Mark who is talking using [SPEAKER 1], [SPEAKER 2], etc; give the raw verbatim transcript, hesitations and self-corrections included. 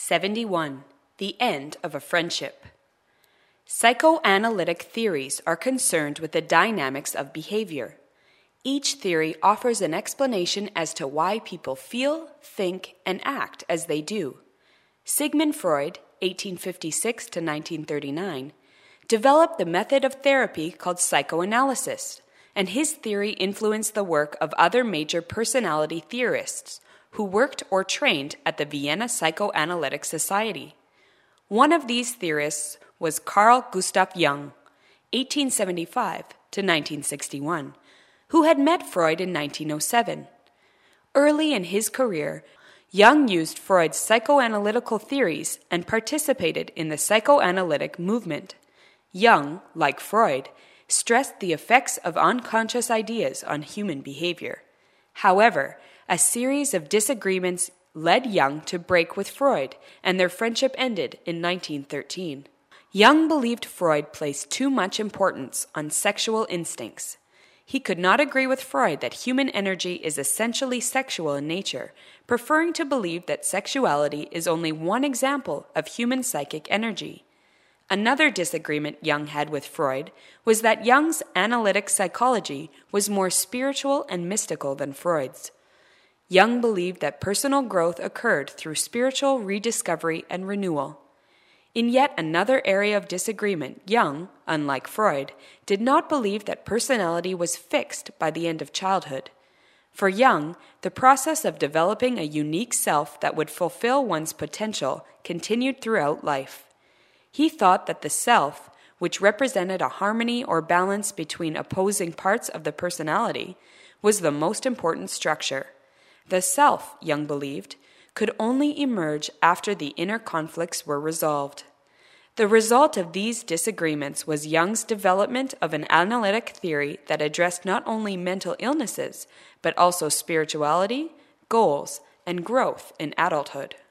[SPEAKER 1] seventy-one. The End of a Friendship. Psychoanalytic theories are concerned with the dynamics of behavior. Each theory offers an explanation as to why people feel, think, and act as they do. Sigmund Freud, eighteen fifty-six to nineteen thirty-nine, developed the method of therapy called psychoanalysis, and his theory influenced the work of other major personality theorists who worked or trained at the Vienna Psychoanalytic Society. One of these theorists was Carl Gustav Jung, eighteen seventy-five to nineteen sixty-one, who had met Freud in nineteen oh seven. Early in his career, Jung used Freud's psychoanalytical theories and participated in the psychoanalytic movement. Jung, like Freud, stressed the effects of unconscious ideas on human behavior. However, a series of disagreements led Jung to break with Freud, and their friendship ended in nineteen thirteen. Jung believed Freud placed too much importance on sexual instincts. He could not agree with Freud that human energy is essentially sexual in nature, preferring to believe that sexuality is only one example of human psychic energy. Another disagreement Jung had with Freud was that Jung's analytic psychology was more spiritual and mystical than Freud's. Jung believed that personal growth occurred through spiritual rediscovery and renewal. In yet another area of disagreement, Jung, unlike Freud, did not believe that personality was fixed by the end of childhood. For Jung, the process of developing a unique self that would fulfill one's potential continued throughout life. He thought that the self, which represented a harmony or balance between opposing parts of the personality, was the most important structure. The self, Jung believed, could only emerge after the inner conflicts were resolved. The result of these disagreements was Jung's development of an analytic theory that addressed not only mental illnesses, but also spirituality, goals, and growth in adulthood.